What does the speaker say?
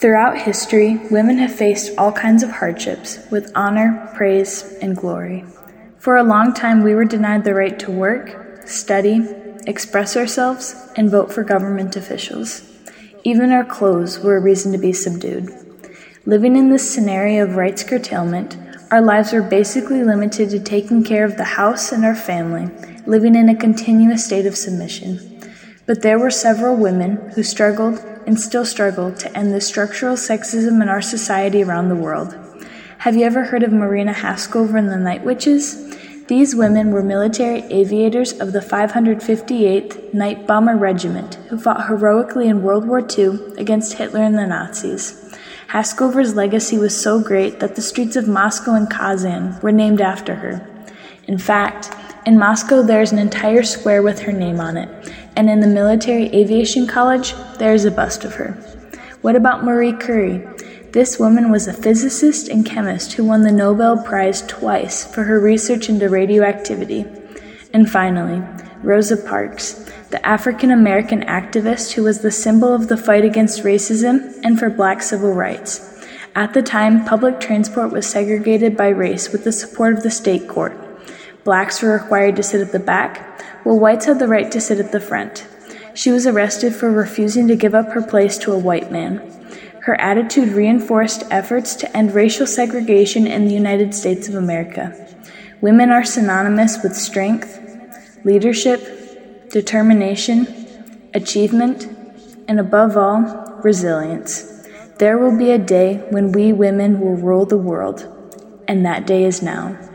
Throughout history, women have faced all kinds of hardships with honor, praise, and glory. For a long time, we were denied the right to work, study, express ourselves, and vote for government officials. Even our clothes were a reason to be subdued. Living in this scenario of rights curtailment, our lives were basically limited to taking care of the house and our family, living in a continuous state of submission. But there were several women who struggled and still struggle to end the structural sexism in our society around the world. Have you ever heard of Marina Haskover and the Night Witches? These women were military aviators of the 558th Night Bomber Regiment who fought heroically in World War II against Hitler and the Nazis. Haskover's legacy was so great that the streets of Moscow and Kazan were named after her. In fact, in Moscow there is an entire square with her name on it, and in the Military Aviation College there is a bust of her. What about Marie Curie? This woman was a physicist and chemist who won the Nobel Prize twice for her research into radioactivity. And finally, Rosa Parks, the African-American activist who was the symbol of the fight against racism and for black civil rights. At the time, public transport was segregated by race with the support of the state court. Blacks were required to sit at the back, while whites had the right to sit at the front. She was arrested for refusing to give up her place to a white man. Her attitude reinforced efforts to end racial segregation in the United States of America. Women are synonymous with strength, leadership, determination, achievement, and above all, resilience. There will be a day when we women will rule the world, and that day is now.